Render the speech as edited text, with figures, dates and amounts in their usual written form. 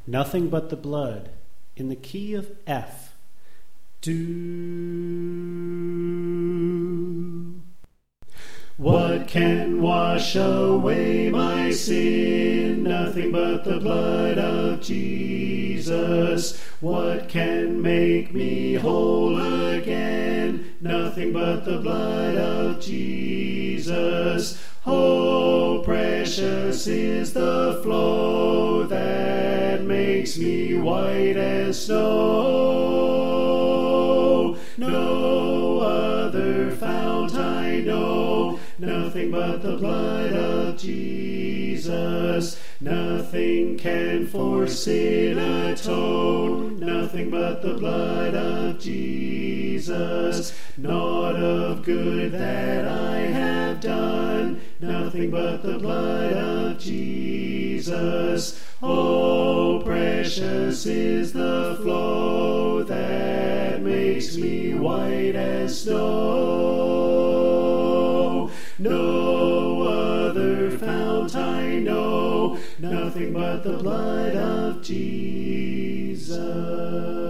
Nothing but the blood in the key of F. Do. What can wash away my sin? Nothing but the blood of Jesus. What can make me whole again? Nothing but the blood of Jesus. Oh, precious is the flow that makes me white as snow. No other fount I know, nothing but the blood of Jesus. Nothing can for sin atone, nothing but the blood of Jesus. Naught of good that I have done, nothing but the blood of Jesus. Oh, precious is the flow that makes me white as snow. No other fount I know, nothing but the blood of Jesus.